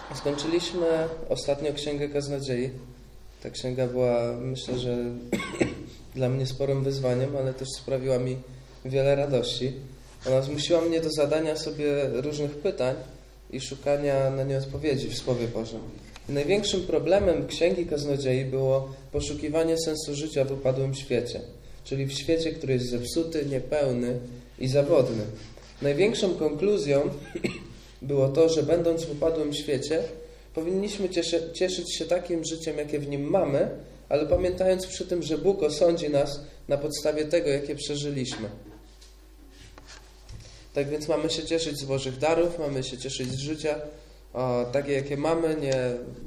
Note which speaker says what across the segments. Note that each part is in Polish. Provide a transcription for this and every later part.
Speaker 1: Skończyliśmy ostatnio Księgę Kaznodziei. Ta księga była, myślę, że dla mnie sporym wyzwaniem, ale też sprawiła mi wiele radości. Ona zmusiła mnie do zadania sobie różnych pytań i szukania na nie odpowiedzi w Słowie Bożym. I największym problemem Księgi Kaznodziei było poszukiwanie sensu życia w upadłym świecie, czyli w świecie, który jest zepsuty, niepełny i zawodny. Największą konkluzją było to, że będąc w upadłym świecie, powinniśmy cieszyć się takim życiem, jakie w nim mamy, ale pamiętając przy tym, że Bóg osądzi nas na podstawie tego, jakie przeżyliśmy. Tak więc mamy się cieszyć z Bożych darów, mamy się cieszyć z życia, takie jakie mamy, nie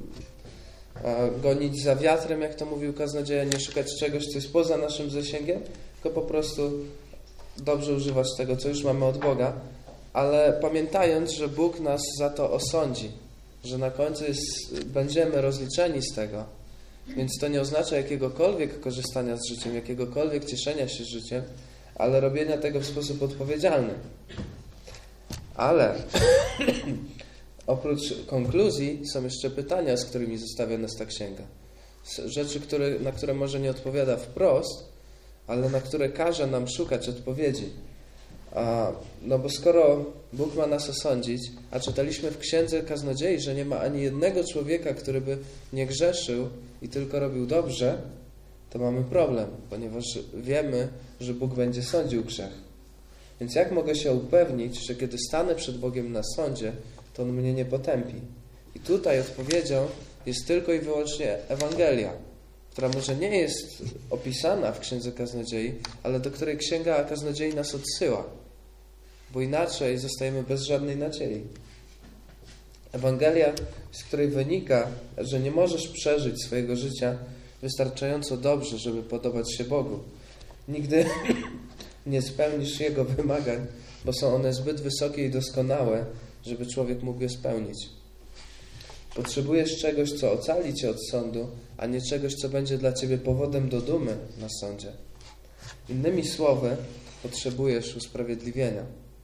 Speaker 1: gonić za wiatrem, jak to mówił kaznodzieja, nie szukać czegoś, co jest poza naszym zasięgiem, tylko po prostu dobrze używać tego, co już mamy od Boga, ale pamiętając, że Bóg nas za to osądzi, że na końcu będziemy rozliczeni z tego. Więc to nie oznacza jakiegokolwiek korzystania z życiem, jakiegokolwiek cieszenia się życiem, ale robienia tego w sposób odpowiedzialny. Ale oprócz konkluzji są jeszcze pytania, z którymi zostawiona jest ta księga. Rzeczy, na które może nie odpowiada wprost, ale na które każe nam szukać odpowiedzi. No bo skoro Bóg ma nas osądzić, a czytaliśmy w Księdze Kaznodziei, że nie ma ani jednego człowieka, który by nie grzeszył i tylko robił dobrze, to mamy problem, ponieważ wiemy, że Bóg będzie sądził grzech. Więc jak mogę się upewnić, że kiedy stanę przed Bogiem na sądzie, to On mnie nie potępi? I tutaj odpowiedzią jest tylko i wyłącznie Ewangelia, która może nie jest opisana w Księdze Kaznodziei, ale do której Księga Kaznodziei nas odsyła, bo inaczej zostajemy bez żadnej nadziei. Ewangelia, z której wynika, że nie możesz przeżyć swojego życia wystarczająco dobrze, żeby podobać się Bogu. Nigdy nie spełnisz Jego wymagań, bo są one zbyt wysokie i doskonałe, żeby człowiek mógł je spełnić. Potrzebujesz czegoś, co ocali cię od sądu, a nie czegoś, co będzie dla ciebie powodem do dumy na sądzie. Innymi słowy, potrzebujesz usprawiedliwienia.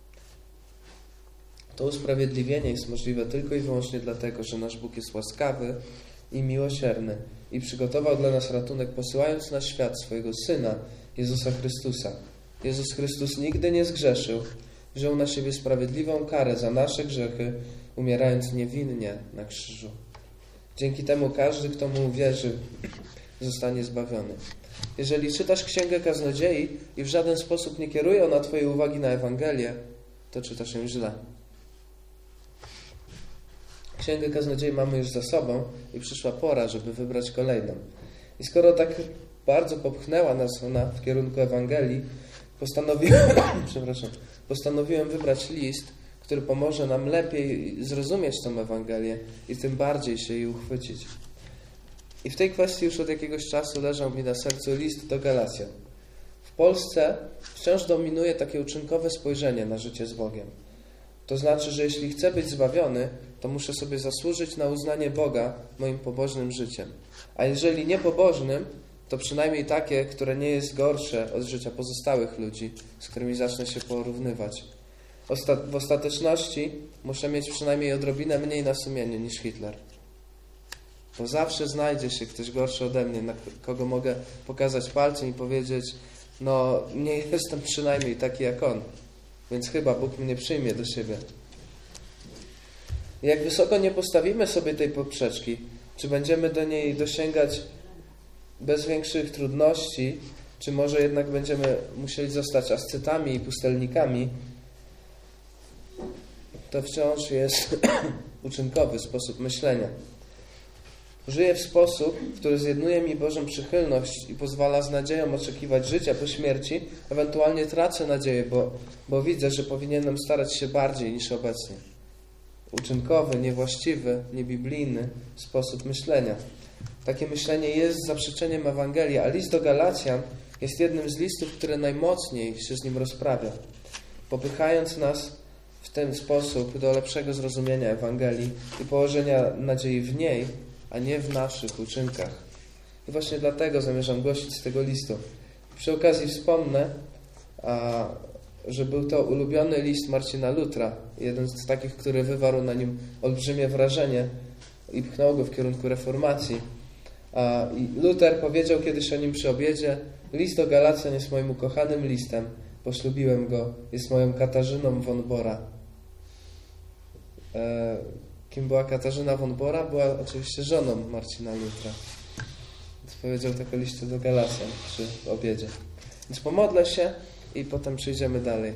Speaker 1: To usprawiedliwienie jest możliwe tylko i wyłącznie dlatego, że nasz Bóg jest łaskawy i miłosierny i przygotował dla nas ratunek, posyłając na świat swojego Syna, Jezusa Chrystusa. Jezus Chrystus nigdy nie zgrzeszył, wziął na siebie sprawiedliwą karę za nasze grzechy, umierając niewinnie na krzyżu. Dzięki temu każdy, kto mu uwierzy, zostanie zbawiony. Jeżeli czytasz Księgę Kaznodziei i w żaden sposób nie kieruje ona twojej uwagi na Ewangelię, to czytasz ją źle. Księgę Kaznodziei mamy już za sobą i przyszła pora, żeby wybrać kolejną. I skoro tak bardzo popchnęła nas ona w kierunku Ewangelii, postanowiłem wybrać list, który pomoże nam lepiej zrozumieć tę Ewangelię i tym bardziej się jej uchwycić. I w tej kwestii już od jakiegoś czasu leżał mi na sercu list do Galacjan. W Polsce wciąż dominuje takie uczynkowe spojrzenie na życie z Bogiem. To znaczy, że jeśli chcę być zbawiony, to muszę sobie zasłużyć na uznanie Boga moim pobożnym życiem. A jeżeli nie pobożnym, to przynajmniej takie, które nie jest gorsze od życia pozostałych ludzi, z którymi zacznę się porównywać. W ostateczności muszę mieć przynajmniej odrobinę mniej na sumieniu niż Hitler. Bo zawsze znajdzie się ktoś gorszy ode mnie, na kogo mogę pokazać palcem i powiedzieć, no nie jestem przynajmniej taki jak on, więc chyba Bóg mnie przyjmie do siebie. Jak wysoko nie postawimy sobie tej poprzeczki, czy będziemy do niej dosięgać bez większych trudności, czy może jednak będziemy musieli zostać ascetami i pustelnikami, to wciąż jest uczynkowy sposób myślenia. Żyję w sposób, który zjednuje mi Bożą przychylność i pozwala z nadzieją oczekiwać życia po śmierci. Ewentualnie tracę nadzieję, bo widzę, że powinienem starać się bardziej niż obecnie. Uczynkowy, niewłaściwy, niebiblijny sposób myślenia. Takie myślenie jest zaprzeczeniem Ewangelii, a list do Galacjan jest jednym z listów, które najmocniej się z nim rozprawia, popychając nas w ten sposób do lepszego zrozumienia Ewangelii i położenia nadziei w niej, a nie w naszych uczynkach. I właśnie dlatego zamierzam głosić z tego listu. Przy okazji wspomnę, że był to ulubiony list Marcina Lutra, jeden z takich, który wywarł na nim olbrzymie wrażenie, i pchnął go w kierunku reformacji. I Luter powiedział kiedyś o nim przy obiedzie: list do Galacjan jest moim ukochanym listem, poślubiłem go, jest moją Katarzyną von Bora. Kim była Katarzyna von Bora? Była oczywiście żoną Marcina Lutra. Więc powiedział tak o liście do Galacjan przy obiedzie. Więc pomodlę się i potem przejdziemy dalej.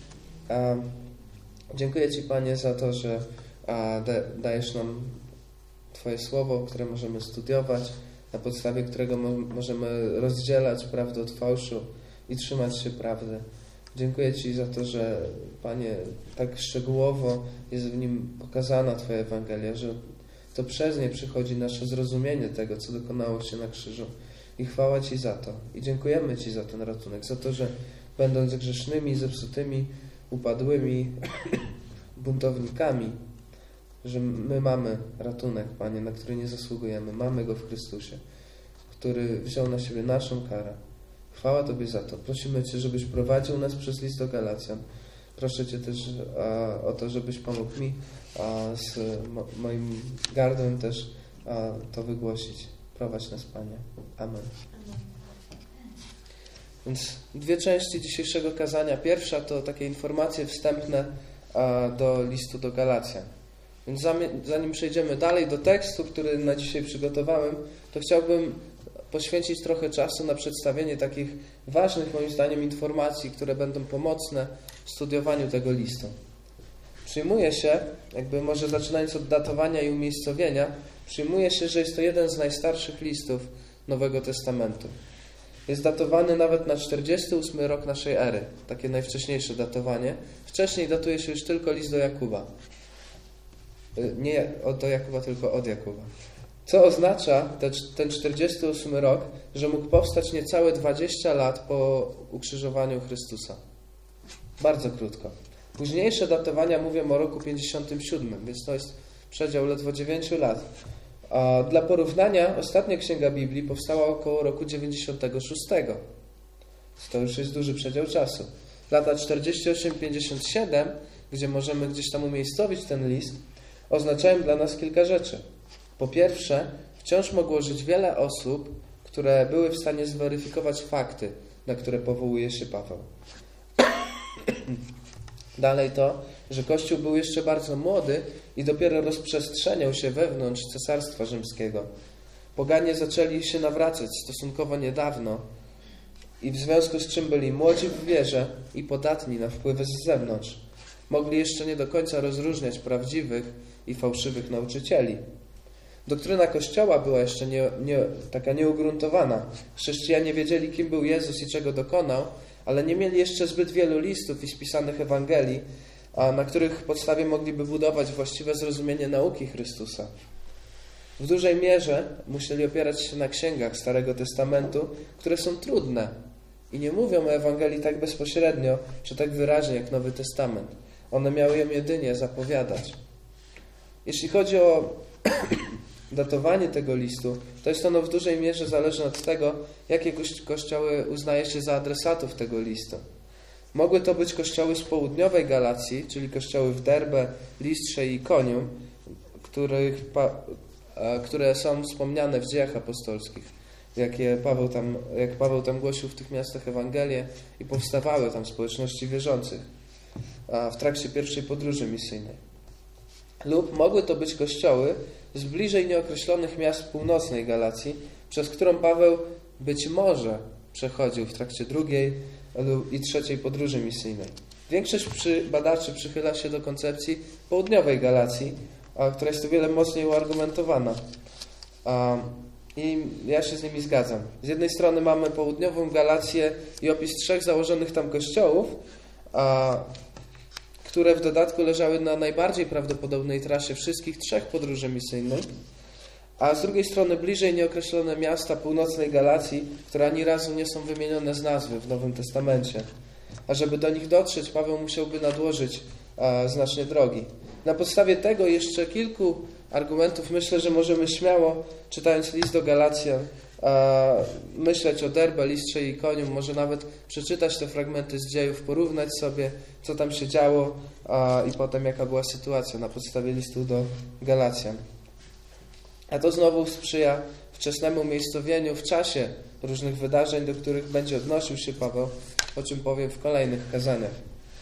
Speaker 1: Dziękuję Ci, Panie, za to, że dajesz nam Twoje słowo, które możemy studiować, na podstawie którego możemy rozdzielać prawdę od fałszu i trzymać się prawdy. Dziękuję Ci za to, że, Panie, tak szczegółowo jest w nim pokazana Twoja Ewangelia, że to przez nie przychodzi nasze zrozumienie tego, co dokonało się na krzyżu. I chwała Ci za to. I dziękujemy Ci za ten ratunek, za to, że będąc grzesznymi, zepsutymi, upadłymi buntownikami, że my mamy ratunek, Panie, na który nie zasługujemy. Mamy go w Chrystusie, który wziął na siebie naszą karę. Chwała Tobie za to. Prosimy Cię, żebyś prowadził nas przez list do Galacjan. Proszę Cię też o to, żebyś pomógł mi z moim gardłem też to wygłosić. Prowadź nas, Panie. Amen. Więc dwie części dzisiejszego kazania. Pierwsza to takie informacje wstępne do listu do Galacjan. Więc zanim przejdziemy dalej do tekstu, który na dzisiaj przygotowałem, to chciałbym poświęcić trochę czasu na przedstawienie takich ważnych, moim zdaniem, informacji, które będą pomocne w studiowaniu tego listu. Przyjmuje się, jakby może zaczynając od datowania i umiejscowienia, przyjmuje się, że jest to jeden z najstarszych listów Nowego Testamentu. Jest datowany nawet na 48 rok naszej ery. Takie najwcześniejsze datowanie. Wcześniej datuje się już tylko list do Jakuba. Nie do Jakuba, tylko od Jakuba. Co oznacza ten 48 rok, że mógł powstać niecałe 20 lat po ukrzyżowaniu Chrystusa. Bardzo krótko. Późniejsze datowania mówią o roku 57, więc to jest przedział ledwo 9 lat. A dla porównania ostatnia księga Biblii powstała około roku 96. To już jest duży przedział czasu. Lata 48-57, gdzie możemy gdzieś tam umiejscowić ten list, oznaczają dla nas kilka rzeczy. Po pierwsze, wciąż mogło żyć wiele osób, które były w stanie zweryfikować fakty, na które powołuje się Paweł. Dalej to, że Kościół był jeszcze bardzo młody i dopiero rozprzestrzeniał się wewnątrz Cesarstwa Rzymskiego. Poganie zaczęli się nawracać stosunkowo niedawno i w związku z czym byli młodzi w wierze i podatni na wpływy z zewnątrz. Mogli jeszcze nie do końca rozróżniać prawdziwych i fałszywych nauczycieli. Doktryna Kościoła była jeszcze taka nieugruntowana. Chrześcijanie wiedzieli, kim był Jezus i czego dokonał, ale nie mieli jeszcze zbyt wielu listów i spisanych Ewangelii, na których podstawie mogliby budować właściwe zrozumienie nauki Chrystusa. W dużej mierze musieli opierać się na księgach Starego Testamentu, które są trudne i nie mówią o Ewangelii tak bezpośrednio czy tak wyraźnie jak Nowy Testament. One miały ją jedynie zapowiadać. Jeśli chodzi o datowanie tego listu, to jest ono w dużej mierze zależne od tego, jakie kościoły uznaje się za adresatów tego listu. Mogły to być kościoły z południowej Galacji, czyli kościoły w Derbe, Listrze i Ikonium, które są wspomniane w Dziejach Apostolskich, jak Paweł tam głosił w tych miastach Ewangelię i powstawały tam społeczności wierzących w trakcie pierwszej podróży misyjnej. Lub mogły to być kościoły z bliżej nieokreślonych miast północnej Galacji, przez którą Paweł być może przechodził w trakcie drugiej i trzeciej podróży misyjnej. Większość badaczy przychyla się do koncepcji południowej Galacji, która jest o wiele mocniej uargumentowana. I ja się z nimi zgadzam. Z jednej strony mamy południową Galację i opis 3 założonych tam kościołów, które w dodatku leżały na najbardziej prawdopodobnej trasie wszystkich 3 podróży misyjnych, a z drugiej strony bliżej nieokreślone miasta północnej Galacji, które ani razu nie są wymienione z nazwy w Nowym Testamencie. A żeby do nich dotrzeć, Paweł musiałby nadłożyć znacznie drogi. Na podstawie tego jeszcze kilku argumentów myślę, że możemy śmiało, czytając list do Galacjan, myśleć o Derbe, Listrze i Ikonium, może nawet przeczytać te fragmenty z dziejów, porównać sobie, co tam się działo i potem jaka była sytuacja na podstawie listu do Galacjan. A to znowu sprzyja wczesnemu umiejscowieniu w czasie różnych wydarzeń, do których będzie odnosił się Paweł, o czym powiem w kolejnych kazaniach.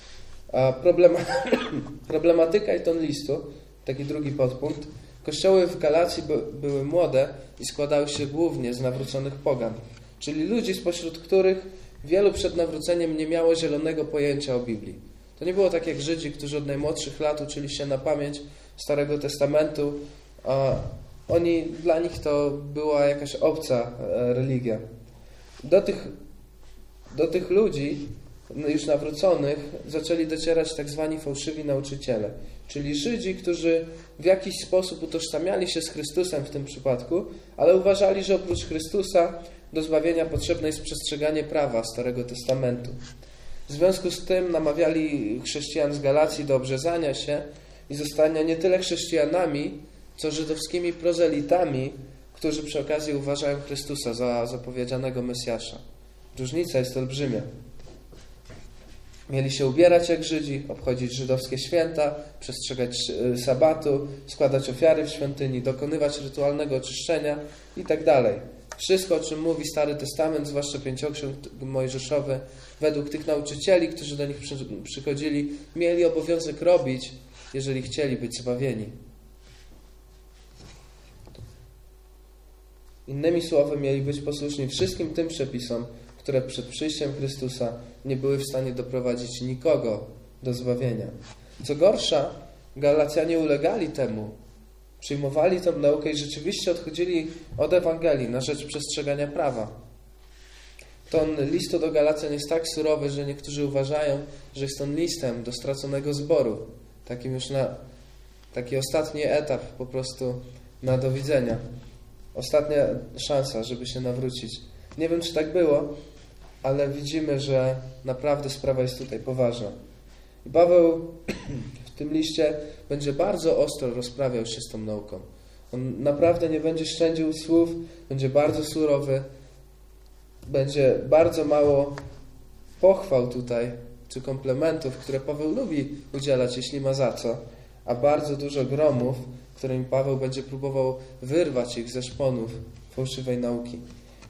Speaker 1: Problematyka i ton listu, taki drugi podpunkt. Kościoły w Galacji były młode i składały się głównie z nawróconych pogan, czyli ludzi, spośród których wielu przed nawróceniem nie miało zielonego pojęcia o Biblii. To nie było tak jak Żydzi, którzy od najmłodszych lat uczyli się na pamięć Starego Testamentu. Dla nich to była jakaś obca religia. Do tych ludzi już nawróconych zaczęli docierać tak zwani fałszywi nauczyciele, czyli Żydzi, którzy w jakiś sposób utożsamiali się z Chrystusem w tym przypadku, ale uważali, że oprócz Chrystusa do zbawienia potrzebne jest przestrzeganie prawa Starego Testamentu. W związku z tym namawiali chrześcijan z Galacji do obrzezania się i zostania nie tyle chrześcijanami, co żydowskimi prozelitami, którzy przy okazji uważają Chrystusa za zapowiedzianego Mesjasza. Różnica jest olbrzymia. Mieli się ubierać jak Żydzi, obchodzić żydowskie święta, przestrzegać sabatu, składać ofiary w świątyni, dokonywać rytualnego oczyszczenia itd. Wszystko, o czym mówi Stary Testament, zwłaszcza Pięcioksiąg Mojżeszowy, według tych nauczycieli, którzy do nich przychodzili, mieli obowiązek robić, jeżeli chcieli być zbawieni. Innymi słowy, mieli być posłuszni wszystkim tym przepisom, które przed przyjściem Chrystusa nie były w stanie doprowadzić nikogo do zbawienia. Co gorsza, Galacjanie ulegali temu, przyjmowali tę naukę i rzeczywiście odchodzili od Ewangelii na rzecz przestrzegania prawa. Ton listu do Galacjan jest tak surowy, że niektórzy uważają, że jest on listem do straconego zboru. Takim już taki ostatni etap po prostu na do widzenia. Ostatnia szansa, żeby się nawrócić. Nie wiem, czy tak było, ale widzimy, że naprawdę sprawa jest tutaj poważna. I Paweł w tym liście będzie bardzo ostro rozprawiał się z tą nauką. On naprawdę nie będzie szczędził słów, będzie bardzo surowy, będzie bardzo mało pochwał tutaj, czy komplementów, które Paweł lubi udzielać, jeśli ma za co, a bardzo dużo gromów, którymi Paweł będzie próbował wyrwać ich ze szponów fałszywej nauki.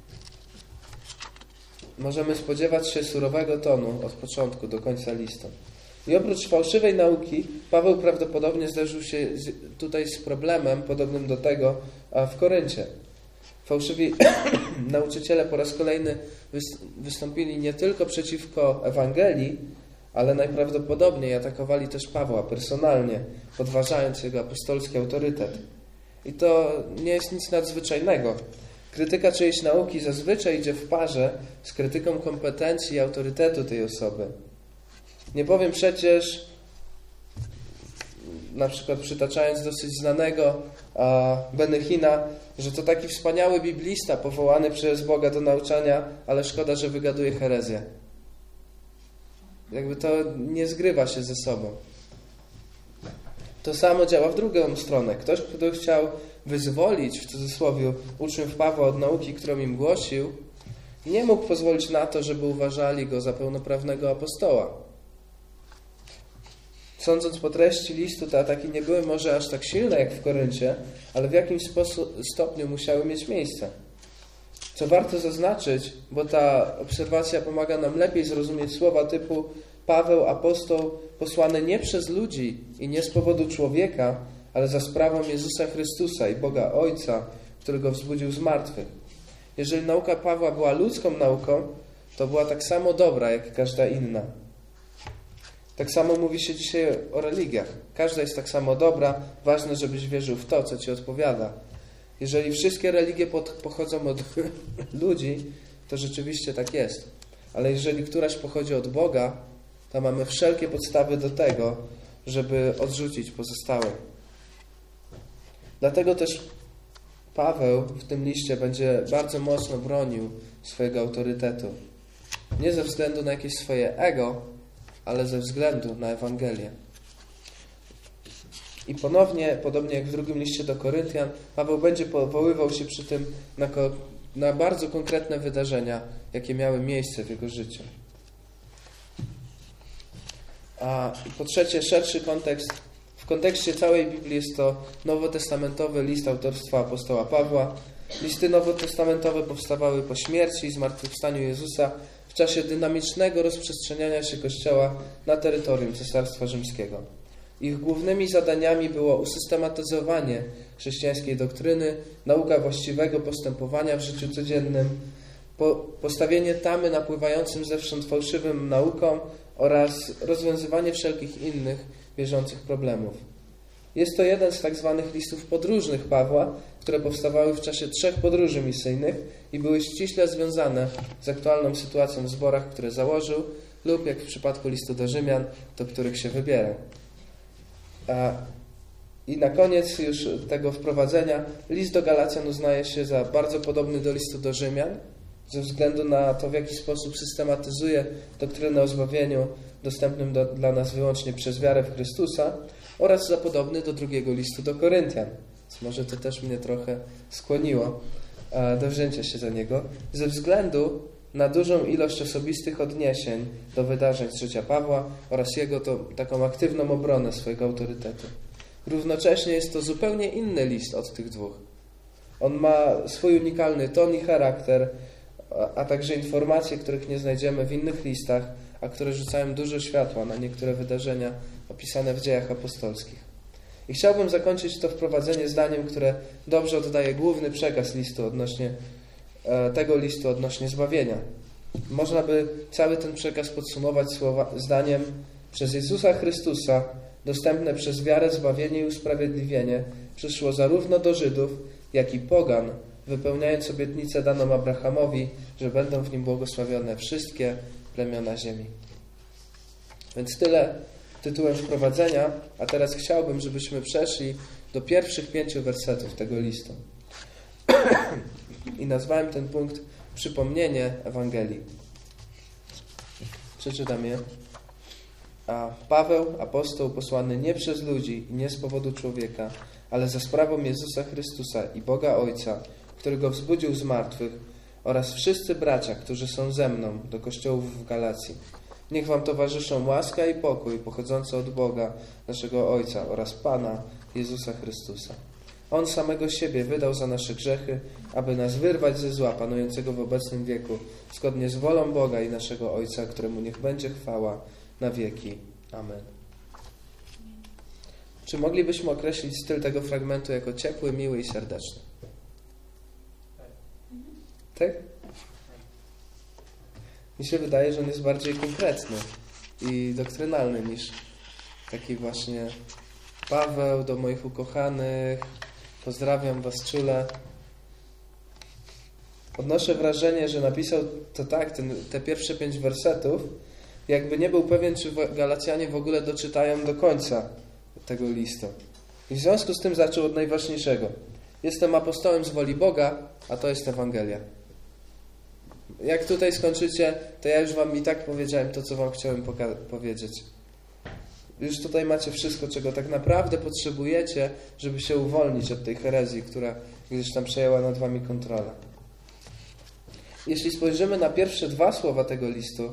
Speaker 1: Możemy spodziewać się surowego tonu od początku do końca listu. I oprócz fałszywej nauki, Paweł prawdopodobnie zderzył się tutaj z problemem podobnym do tego w Koryncie. Fałszywi nauczyciele po raz kolejny wystąpili nie tylko przeciwko Ewangelii, ale najprawdopodobniej atakowali też Pawła personalnie, podważając jego apostolski autorytet. I to nie jest nic nadzwyczajnego. Krytyka czyjejś nauki zazwyczaj idzie w parze z krytyką kompetencji i autorytetu tej osoby. Nie powiem przecież, na przykład przytaczając dosyć znanego Benechina, że to taki wspaniały biblista powołany przez Boga do nauczania, ale szkoda, że wygaduje herezję. Jakby to nie zgrywa się ze sobą. To samo działa w drugą stronę. Ktoś, kto chciał wyzwolić, w cudzysłowie, uczniów Pawła od nauki, którą im głosił, nie mógł pozwolić na to, żeby uważali go za pełnoprawnego apostoła. Sądząc po treści listu, te ataki nie były może aż tak silne jak w Koryncie, ale w jakimś stopniu musiały mieć miejsce. Co warto zaznaczyć, bo ta obserwacja pomaga nam lepiej zrozumieć słowa typu Paweł, apostoł, posłany nie przez ludzi i nie z powodu człowieka, ale za sprawą Jezusa Chrystusa i Boga Ojca, który go wzbudził z martwych. Jeżeli nauka Pawła była ludzką nauką, to była tak samo dobra, jak każda inna. Tak samo mówi się dzisiaj o religiach. Każda jest tak samo dobra, ważne, żebyś wierzył w to, co ci odpowiada. Jeżeli wszystkie religie pochodzą od ludzi, to rzeczywiście tak jest. Ale jeżeli któraś pochodzi od Boga, to mamy wszelkie podstawy do tego, żeby odrzucić pozostałe. Dlatego też Paweł w tym liście będzie bardzo mocno bronił swojego autorytetu. Nie ze względu na jakieś swoje ego, ale ze względu na Ewangelię. I ponownie, podobnie jak w drugim liście do Koryntian, Paweł będzie powoływał się przy tym na bardzo konkretne wydarzenia, jakie miały miejsce w jego życiu. I po trzecie, szerszy kontekst, w kontekście całej Biblii jest to nowotestamentowy list autorstwa apostoła Pawła. Listy nowotestamentowe powstawały po śmierci i zmartwychwstaniu Jezusa w czasie dynamicznego rozprzestrzeniania się Kościoła na terytorium Cesarstwa Rzymskiego. Ich głównymi zadaniami było usystematyzowanie chrześcijańskiej doktryny, nauka właściwego postępowania w życiu codziennym, postawienie tamy napływającym zewsząd fałszywym naukom oraz rozwiązywanie wszelkich innych bieżących problemów. Jest to jeden z tak zwanych listów podróżnych Pawła, które powstawały w czasie 3 podróży misyjnych i były ściśle związane z aktualną sytuacją w zborach, które założył lub, jak w przypadku listu do Rzymian, do których się wybierał. I na koniec już tego wprowadzenia list do Galacjan uznaje się za bardzo podobny do listu do Rzymian, ze względu na to, w jaki sposób systematyzuje doktrynę o zbawieniu dostępnym dla nas wyłącznie przez wiarę w Chrystusa, oraz za podobny do drugiego listu do Koryntian. Więc może to też mnie trochę skłoniło do wzięcia się za niego, ze względu na dużą ilość osobistych odniesień do wydarzeń z życia Pawła oraz jego taką aktywną obronę swojego autorytetu. Równocześnie jest to zupełnie inny list od tych dwóch. On ma swój unikalny ton i charakter, a także informacje, których nie znajdziemy w innych listach, a które rzucają dużo światła na niektóre wydarzenia opisane w dziejach apostolskich. I chciałbym zakończyć to wprowadzenie zdaniem, które dobrze oddaje główny przekaz listu tego listu odnośnie zbawienia. Można by cały ten przekaz podsumować zdaniem: przez Jezusa Chrystusa dostępne przez wiarę zbawienie i usprawiedliwienie przyszło zarówno do Żydów, jak i pogan, wypełniając obietnicę daną Abrahamowi, że będą w nim błogosławione wszystkie plemiona ziemi. Więc tyle tytułem wprowadzenia, a teraz chciałbym, żebyśmy przeszli do pierwszych 5 wersetów tego listu. I nazwałem ten punkt Przypomnienie Ewangelii. Przeczytam je. A Paweł, apostoł posłany nie przez ludzi i nie z powodu człowieka, ale za sprawą Jezusa Chrystusa i Boga Ojca, który go wzbudził z martwych, oraz wszyscy bracia, którzy są ze mną, do kościołów w Galacji. Niech wam towarzyszą łaska i pokój pochodzące od Boga, naszego Ojca oraz Pana Jezusa Chrystusa. On samego siebie wydał za nasze grzechy, aby nas wyrwać ze zła panującego w obecnym wieku, zgodnie z wolą Boga i naszego Ojca, któremu niech będzie chwała na wieki. Amen. Czy moglibyśmy określić styl tego fragmentu jako ciepły, miły i serdeczny? Tak? Mi się wydaje, że on jest bardziej konkretny i doktrynalny niż taki właśnie: Paweł do moich ukochanych, pozdrawiam was czule. Odnoszę wrażenie, że napisał to tak, te pierwsze 5 wersetów, jakby nie był pewien, czy Galacjanie w ogóle doczytają do końca tego listu. I w związku z tym zaczął od najważniejszego. Jestem apostołem z woli Boga, a to jest Ewangelia. Jak tutaj skończycie, to ja już wam i tak powiedziałem to, co wam chciałem powiedzieć. Już tutaj macie wszystko, czego tak naprawdę potrzebujecie, żeby się uwolnić od tej herezji, która gdzieś tam przejęła nad wami kontrolę. Jeśli spojrzymy na pierwsze 2 słowa tego listu,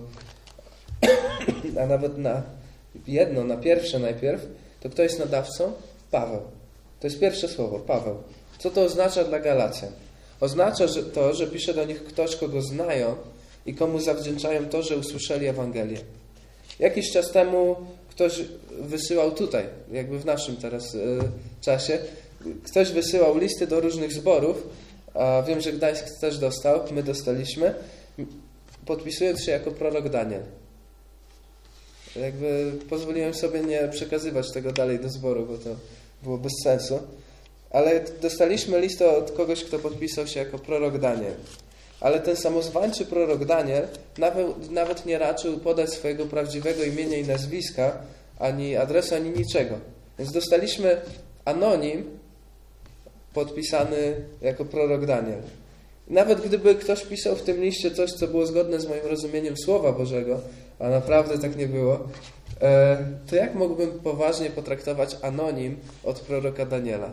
Speaker 1: a nawet na pierwsze najpierw, to kto jest nadawcą? Paweł. To jest pierwsze słowo, Paweł. Co to oznacza dla Galacjan? Oznacza że pisze do nich ktoś, kogo znają i komu zawdzięczają to, że usłyszeli Ewangelię. Jakiś czas temu ktoś wysyłał tutaj, jakby w naszym teraz czasie, ktoś wysyłał listy do różnych zborów, a wiem, że Gdańsk też dostał, my dostaliśmy, podpisując się jako prorok Daniel. Jakby pozwoliłem sobie nie przekazywać tego dalej do zboru, bo to było bez sensu. Ale dostaliśmy listę od kogoś, kto podpisał się jako prorok Daniel. Ale ten samozwańczy prorok Daniel nawet nie raczył podać swojego prawdziwego imienia i nazwiska, ani adresu, ani niczego. Więc dostaliśmy anonim podpisany jako prorok Daniel. Nawet gdyby ktoś pisał w tym liście coś, co było zgodne z moim rozumieniem Słowa Bożego, a naprawdę tak nie było, to jak mógłbym poważnie potraktować anonim od proroka Daniela?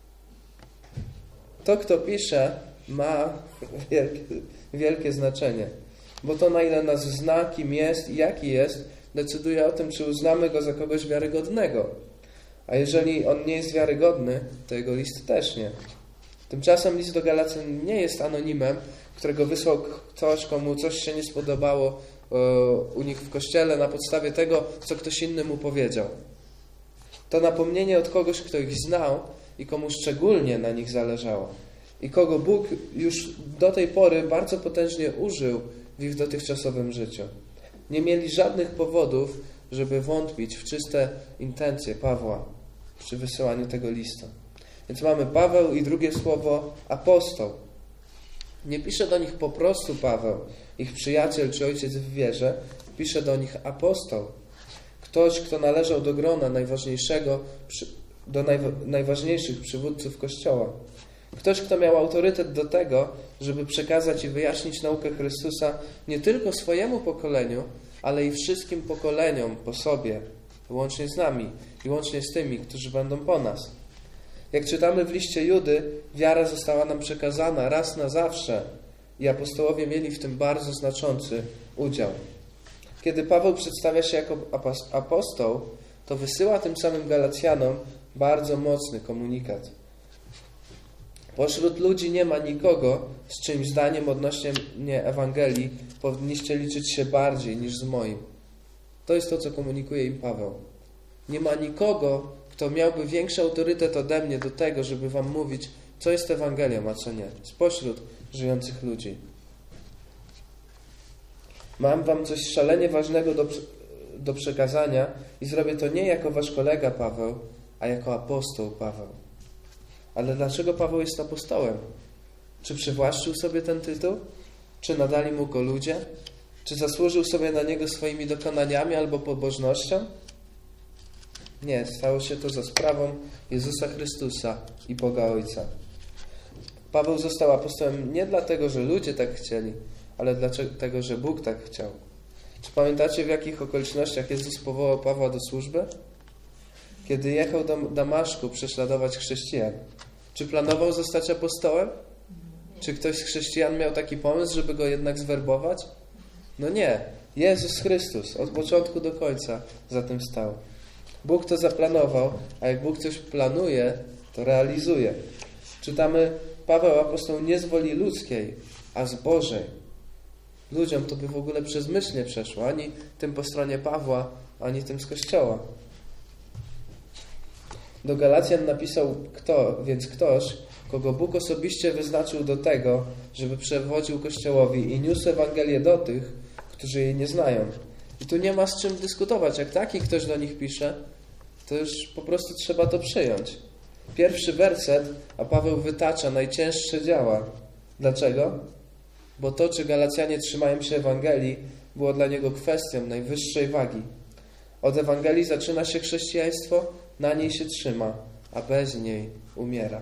Speaker 1: To, kto pisze, ma wielkie znaczenie, bo to, na ile nas zna, kim jest i jaki jest, decyduje o tym, czy uznamy go za kogoś wiarygodnego. A jeżeli on nie jest wiarygodny, to jego list też nie. Tymczasem list do Galacjan nie jest anonimem, którego wysłał ktoś, komu coś się nie spodobało u nich w kościele na podstawie tego, co ktoś inny mu powiedział. To napomnienie od kogoś, kto ich znał i komu szczególnie na nich zależało. I kogo Bóg już do tej pory bardzo potężnie użył w ich dotychczasowym życiu. Nie mieli żadnych powodów, żeby wątpić w czyste intencje Pawła przy wysyłaniu tego listu. Więc mamy Paweł i drugie słowo apostoł. Nie pisze do nich po prostu Paweł, ich przyjaciel czy ojciec w wierze. Pisze do nich apostoł. Ktoś, kto należał do grona najważniejszych przywódców Kościoła. Ktoś, kto miał autorytet do tego, żeby przekazać i wyjaśnić naukę Chrystusa nie tylko swojemu pokoleniu, ale i wszystkim pokoleniom po sobie, łącznie z nami i łącznie z tymi, którzy będą po nas. Jak czytamy w liście Judy, wiara została nam przekazana raz na zawsze i apostołowie mieli w tym bardzo znaczący udział. Kiedy Paweł przedstawia się jako apostoł, to wysyła tym samym Galacjanom bardzo mocny komunikat. Pośród ludzi nie ma nikogo, z czyim zdaniem odnośnie mnie Ewangelii powinniście liczyć się bardziej niż z moim. To jest to, co komunikuje im Paweł. Nie ma nikogo, kto miałby większy autorytet ode mnie do tego, żeby wam mówić, co jest Ewangelią, a co nie. Spośród żyjących ludzi. Mam wam coś szalenie ważnego do przekazania i zrobię to nie jako wasz kolega Paweł, a jako apostoł Paweł. Ale dlaczego Paweł jest apostołem? Czy przywłaszczył sobie ten tytuł? Czy nadali mu go ludzie? Czy zasłużył sobie na niego swoimi dokonaniami albo pobożnością? Nie, stało się to za sprawą Jezusa Chrystusa i Boga Ojca. Paweł został apostołem nie dlatego, że ludzie tak chcieli, ale dlatego, że Bóg tak chciał. Czy pamiętacie, w jakich okolicznościach Jezus powołał Pawła do służby? Kiedy jechał do Damaszku prześladować chrześcijan. Czy planował zostać apostołem? Czy ktoś z chrześcijan miał taki pomysł, żeby go jednak zwerbować? No nie. Jezus Chrystus od początku do końca za tym stał. Bóg to zaplanował, a jak Bóg coś planuje, to realizuje. Czytamy, Paweł apostoł nie z woli ludzkiej, a z Bożej. Ludziom to by w ogóle przez myśl nie przeszło, ani tym po stronie Pawła, ani tym z Kościoła. Do Galacjan napisał ktoś, kogo Bóg osobiście wyznaczył do tego, żeby przewodził Kościołowi i niósł Ewangelię do tych, którzy jej nie znają. I tu nie ma z czym dyskutować. Jak taki ktoś do nich pisze, to już po prostu trzeba to przyjąć. Pierwszy werset, a Paweł wytacza najcięższe działa. Dlaczego? Bo to, czy Galacjanie trzymają się Ewangelii, było dla niego kwestią najwyższej wagi. Od Ewangelii zaczyna się chrześcijaństwo, na niej się trzyma, a bez niej umiera.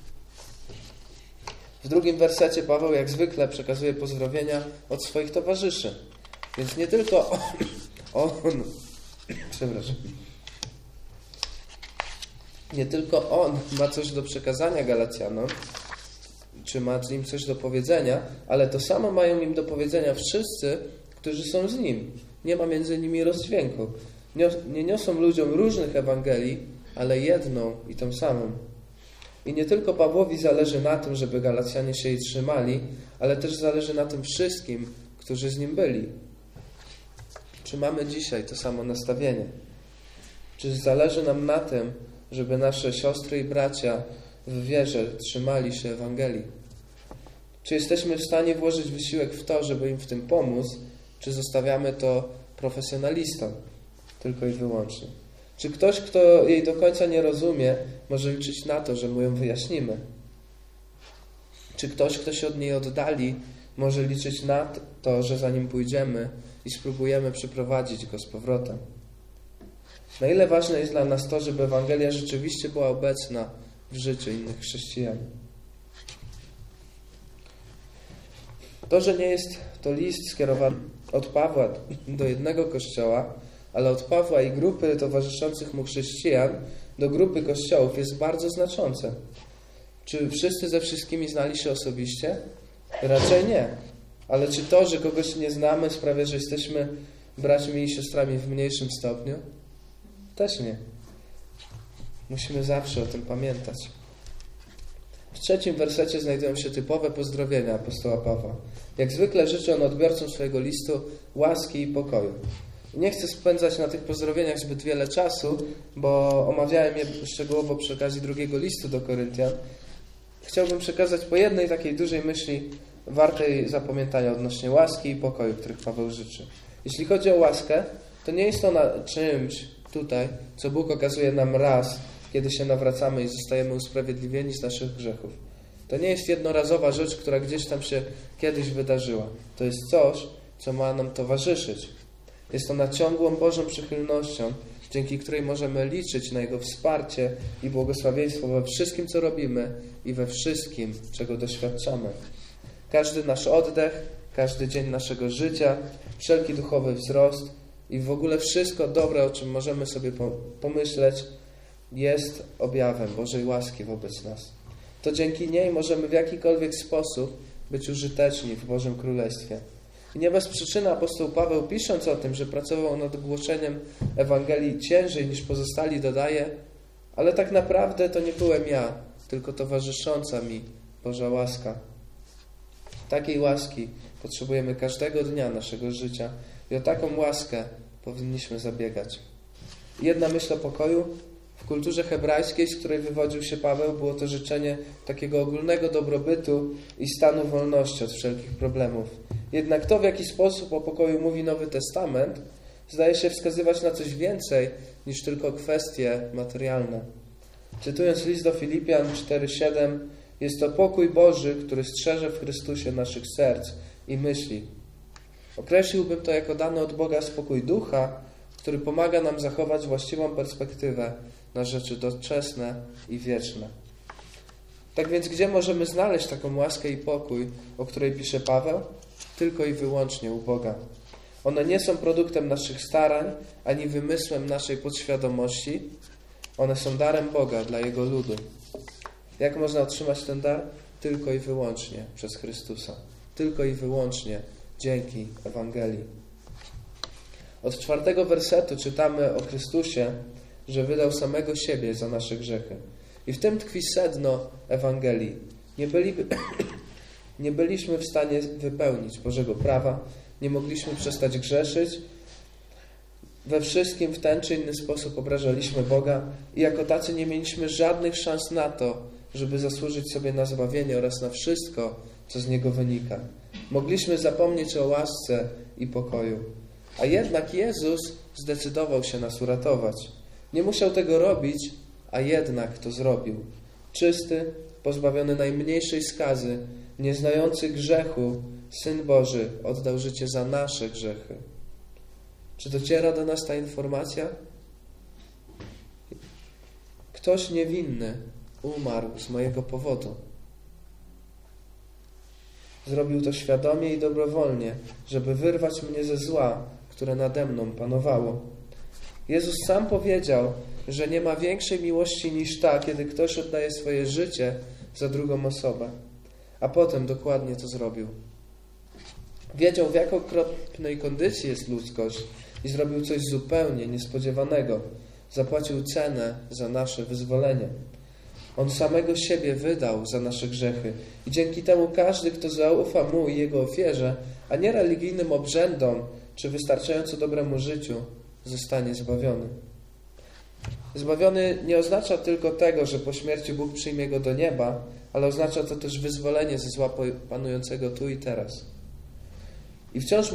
Speaker 1: W drugim wersecie Paweł jak zwykle przekazuje pozdrowienia od swoich towarzyszy. Więc nie tylko nie tylko on ma coś do przekazania Galacjanom, czy ma im coś do powiedzenia, ale to samo mają im do powiedzenia wszyscy, którzy są z nim. Nie ma między nimi rozdźwięku. Nie niosą ludziom różnych Ewangelii, ale jedną i tą samą. I nie tylko Pawłowi zależy na tym, żeby Galacjanie się jej trzymali, ale też zależy na tym wszystkim, którzy z nim byli. Czy mamy dzisiaj to samo nastawienie? Czy zależy nam na tym, żeby nasze siostry i bracia w wierze trzymali się Ewangelii? Czy jesteśmy w stanie włożyć wysiłek w to, żeby im w tym pomóc, czy zostawiamy to profesjonalistom tylko i wyłącznie? Czy ktoś, kto jej do końca nie rozumie, może liczyć na to, że mu ją wyjaśnimy? Czy ktoś, kto się od niej oddali, może liczyć na to, że za nim pójdziemy i spróbujemy przyprowadzić go z powrotem? Na ile ważne jest dla nas to, żeby Ewangelia rzeczywiście była obecna w życiu innych chrześcijan? To, że nie jest to list skierowany od Pawła do jednego kościoła, ale od Pawła i grupy towarzyszących mu chrześcijan do grupy kościołów, jest bardzo znaczące. Czy wszyscy ze wszystkimi znali się osobiście? Raczej nie. Ale czy to, że kogoś nie znamy, sprawia, że jesteśmy braćmi i siostrami w mniejszym stopniu? Też nie. Musimy zawsze o tym pamiętać. W 3 wersecie znajdują się typowe pozdrowienia apostoła Pawła. Jak zwykle życzy on odbiorcom swojego listu łaski i pokoju. Nie chcę spędzać na tych pozdrowieniach zbyt wiele czasu, bo omawiałem je szczegółowo przy okazji 2 listu do Koryntian. Chciałbym przekazać po jednej takiej dużej myśli wartej zapamiętania odnośnie łaski i pokoju, których Paweł życzy. Jeśli chodzi o łaskę, to nie jest ona czymś tutaj, co Bóg okazuje nam raz, kiedy się nawracamy i zostajemy usprawiedliwieni z naszych grzechów. To nie jest jednorazowa rzecz, która gdzieś tam się kiedyś wydarzyła. To jest coś, co ma nam towarzyszyć. Jest ona ciągłą Bożą przychylnością, dzięki której możemy liczyć na Jego wsparcie i błogosławieństwo we wszystkim, co robimy i we wszystkim, czego doświadczamy. Każdy nasz oddech, każdy dzień naszego życia, wszelki duchowy wzrost i w ogóle wszystko dobre, o czym możemy sobie pomyśleć, jest objawem Bożej łaski wobec nas. To dzięki niej możemy w jakikolwiek sposób być użyteczni w Bożym Królestwie. I nie bez przyczyny apostoł Paweł, pisząc o tym, że pracował nad głoszeniem Ewangelii ciężej niż pozostali, dodaje: ale tak naprawdę to nie byłem ja, tylko towarzysząca mi Boża łaska. Takiej łaski potrzebujemy każdego dnia naszego życia i o taką łaskę powinniśmy zabiegać. Jedna myśl o pokoju. W kulturze hebrajskiej, z której wywodził się Paweł, było to życzenie takiego ogólnego dobrobytu i stanu wolności od wszelkich problemów. Jednak to, w jaki sposób o pokoju mówi Nowy Testament, zdaje się wskazywać na coś więcej niż tylko kwestie materialne. Cytując list do Filipian 4:7, jest to pokój Boży, który strzeże w Chrystusie naszych serc i myśli. Określiłbym to jako dany od Boga spokój ducha, który pomaga nam zachować właściwą perspektywę na rzeczy doczesne i wieczne. Tak więc gdzie możemy znaleźć taką łaskę i pokój, o której pisze Paweł? Tylko i wyłącznie u Boga. One nie są produktem naszych starań, ani wymysłem naszej podświadomości. One są darem Boga dla Jego ludu. Jak można otrzymać ten dar? Tylko i wyłącznie przez Chrystusa. Tylko i wyłącznie dzięki Ewangelii. Od 4 wersetu czytamy o Chrystusie, że wydał samego siebie za nasze grzechy. I w tym tkwi sedno Ewangelii. Nie byliśmy w stanie wypełnić Bożego prawa, nie mogliśmy przestać grzeszyć. We wszystkim w ten czy inny sposób obrażaliśmy Boga i jako tacy nie mieliśmy żadnych szans na to, żeby zasłużyć sobie na zbawienie oraz na wszystko, co z Niego wynika. Mogliśmy zapomnieć o łasce i pokoju. A jednak Jezus zdecydował się nas uratować. Nie musiał tego robić, a jednak to zrobił. Czysty, pozbawiony najmniejszej skazy, nieznający grzechu, Syn Boży oddał życie za nasze grzechy. Czy dociera do nas ta informacja? Ktoś niewinny umarł z mojego powodu. Zrobił to świadomie i dobrowolnie, żeby wyrwać mnie ze zła, które nade mną panowało. Jezus sam powiedział, że nie ma większej miłości niż ta, kiedy ktoś oddaje swoje życie za drugą osobę. A potem dokładnie to zrobił. Wiedział, w jak okropnej kondycji jest ludzkość i zrobił coś zupełnie niespodziewanego. Zapłacił cenę za nasze wyzwolenie. On samego siebie wydał za nasze grzechy i dzięki temu każdy, kto zaufa Mu i Jego ofierze, a nie religijnym obrzędom czy wystarczająco dobremu życiu, zostanie zbawiony. Zbawiony nie oznacza tylko tego, że po śmierci Bóg przyjmie go do nieba, ale oznacza to też wyzwolenie ze zła panującego tu i teraz. I wciąż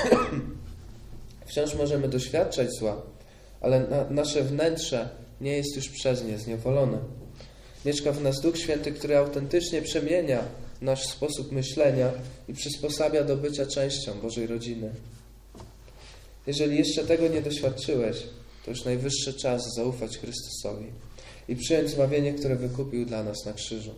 Speaker 1: możemy doświadczać zła, ale nasze wnętrze nie jest już przez nie zniewolone. Mieszka w nas Duch Święty, który autentycznie przemienia nasz sposób myślenia i przysposabia do bycia częścią Bożej rodziny. Jeżeli jeszcze tego nie doświadczyłeś, to już najwyższy czas zaufać Chrystusowi i przyjąć zbawienie, które wykupił dla nas na krzyżu.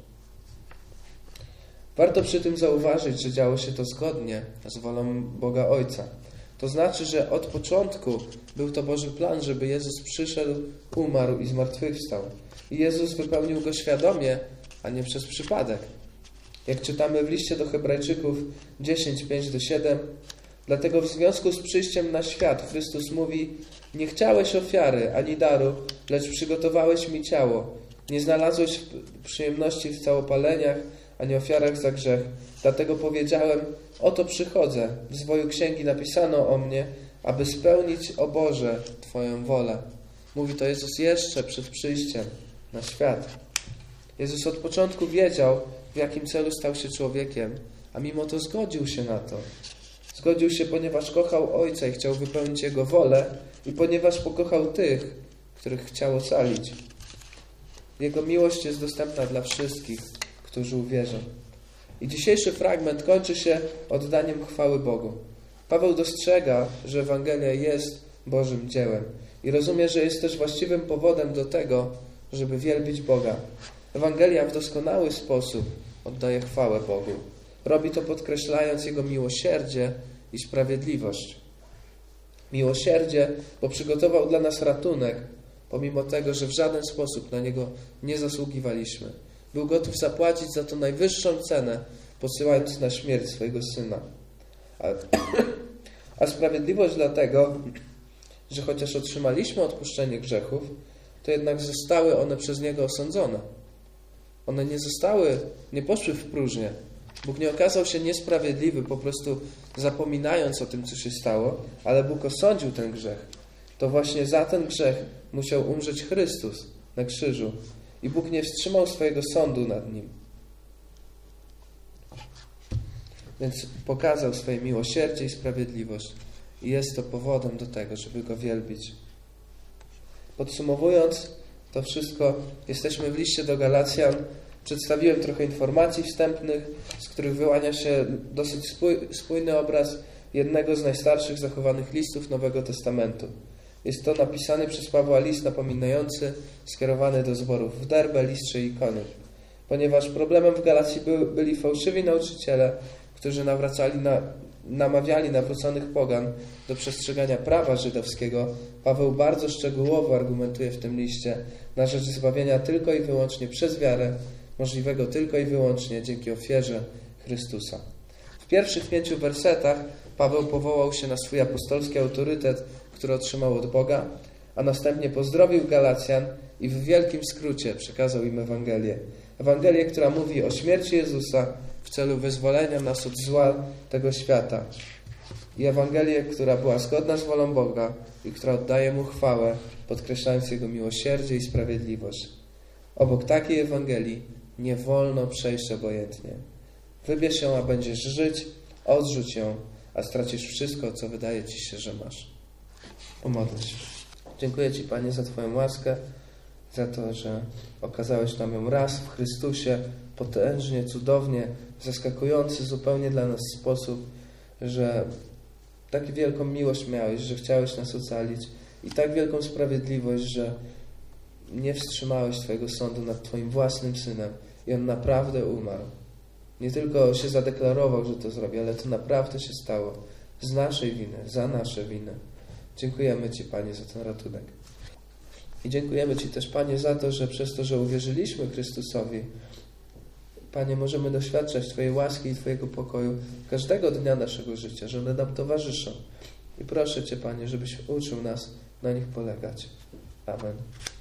Speaker 1: Warto przy tym zauważyć, że działo się to zgodnie z wolą Boga Ojca. To znaczy, że od początku był to Boży plan, żeby Jezus przyszedł, umarł i zmartwychwstał. I Jezus wypełnił go świadomie, a nie przez przypadek. Jak czytamy w liście do Hebrajczyków 10:5-7, dlatego w związku z przyjściem na świat Chrystus mówi: Nie chciałeś ofiary ani daru, lecz przygotowałeś mi ciało. Nie znalazłeś przyjemności w całopaleniach ani ofiarach za grzech. Dlatego powiedziałem, oto przychodzę. W zwoju księgi napisano o mnie, aby spełnić, o Boże, Twoją wolę. Mówi to Jezus jeszcze przed przyjściem na świat. Jezus od początku wiedział, w jakim celu stał się człowiekiem, a mimo to zgodził się na to. Zgodził się, ponieważ kochał Ojca i chciał wypełnić Jego wolę i ponieważ pokochał tych, których chciał ocalić. Jego miłość jest dostępna dla wszystkich, którzy uwierzą. I dzisiejszy fragment kończy się oddaniem chwały Bogu. Paweł dostrzega, że Ewangelia jest Bożym dziełem i rozumie, że jest też właściwym powodem do tego, żeby wielbić Boga. Ewangelia w doskonały sposób oddaje chwałę Bogu. Robi to podkreślając Jego miłosierdzie i sprawiedliwość. Miłosierdzie, bo przygotował dla nas ratunek, pomimo tego, że w żaden sposób na niego nie zasługiwaliśmy. Był gotów zapłacić za to najwyższą cenę, posyłając na śmierć swojego Syna. A sprawiedliwość dlatego, że chociaż otrzymaliśmy odpuszczenie grzechów, to jednak zostały one przez Niego osądzone. One nie poszły w próżnię. Bóg nie okazał się niesprawiedliwy, po prostu zapominając o tym, co się stało, ale Bóg osądził ten grzech. To właśnie za ten grzech musiał umrzeć Chrystus na krzyżu i Bóg nie wstrzymał swojego sądu nad nim. Więc pokazał swoje miłosierdzie i sprawiedliwość i jest to powodem do tego, żeby Go wielbić. Podsumowując to wszystko, jesteśmy w liście do Galacjan. Przedstawiłem trochę informacji wstępnych, z których wyłania się dosyć spójny obraz jednego z najstarszych zachowanych listów Nowego Testamentu. Jest to napisany przez Pawła list napominający, skierowany do zborów w Derbe, Listrze i Ikonium. Ponieważ problemem w Galacji byli fałszywi nauczyciele, którzy namawiali nawróconych pogan do przestrzegania prawa żydowskiego, Paweł bardzo szczegółowo argumentuje w tym liście na rzecz zbawienia tylko i wyłącznie przez wiarę, możliwego tylko i wyłącznie dzięki ofierze Chrystusa. W pierwszych 5 wersetach Paweł powołał się na swój apostolski autorytet, który otrzymał od Boga, a następnie pozdrowił Galacjan i w wielkim skrócie przekazał im Ewangelię. Ewangelię, która mówi o śmierci Jezusa w celu wyzwolenia nas od zła tego świata. I Ewangelię, która była zgodna z wolą Boga i która oddaje Mu chwałę, podkreślając Jego miłosierdzie i sprawiedliwość. Obok takiej Ewangelii nie wolno przejść obojętnie. Wybierz ją, a będziesz żyć, odrzuć ją, a stracisz wszystko, co wydaje Ci się, że masz. Pomodlę się. Dziękuję Ci, Panie, za Twoją łaskę, za to, że okazałeś nam ją raz w Chrystusie, potężnie, cudownie, zaskakujący zupełnie dla nas sposób, że tak wielką miłość miałeś, że chciałeś nas ocalić i tak wielką sprawiedliwość, że nie wstrzymałeś Twojego sądu nad Twoim własnym Synem i On naprawdę umarł. Nie tylko się zadeklarował, że to zrobi, ale to naprawdę się stało z naszej winy, za nasze winy. Dziękujemy Ci, Panie, za ten ratunek. I dziękujemy Ci też, Panie, za to, że przez to, że uwierzyliśmy Chrystusowi, Panie, możemy doświadczać Twojej łaski i Twojego pokoju każdego dnia naszego życia, że one nam towarzyszą. I proszę Cię, Panie, żebyś uczył nas na nich polegać. Amen.